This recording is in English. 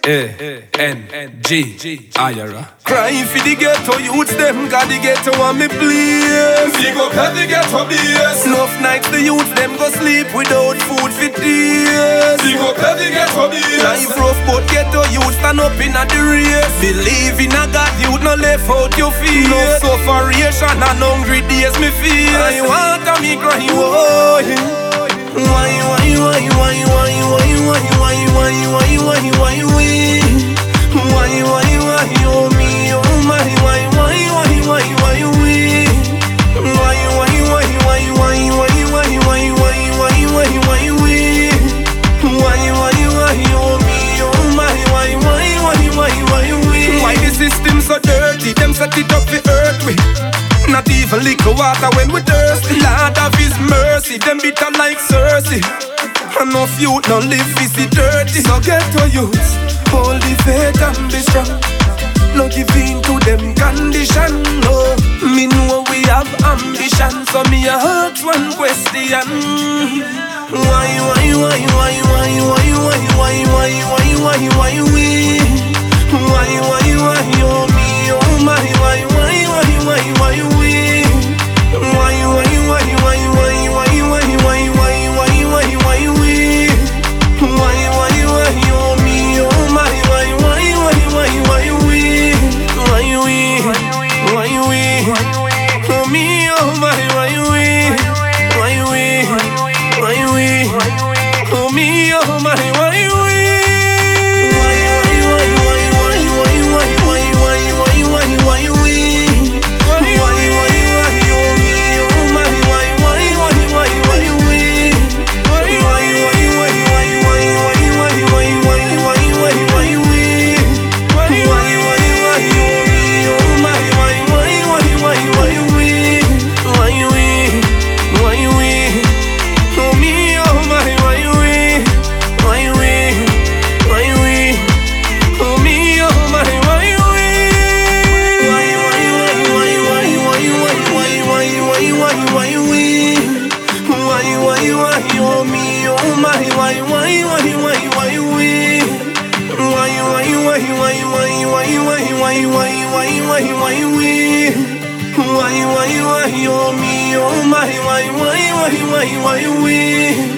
A-N-G Ayara. Cry for the ghetto youths, them got the ghetto on me place. Big up at the ghetto base. Enough nights the youths, them go sleep without food for days. Big up at the ghetto base. Life rough but ghetto youth stand up in a the race. Believe in a God, youth no left out your feet. No sufferation and hungry days me feel. I want a me cry, why? Why the system so dirty? Them set it up for earth we. Not even liquor water when we thirsty. Lord of His mercy, them bitter like Cersei. Enough youth no live is it dirty. So get to youths, hold the faith and be strong. No give in to them condition. No, me know we have ambition. So me a ask one question. Why we? Oh me, oh my, why we? Why we?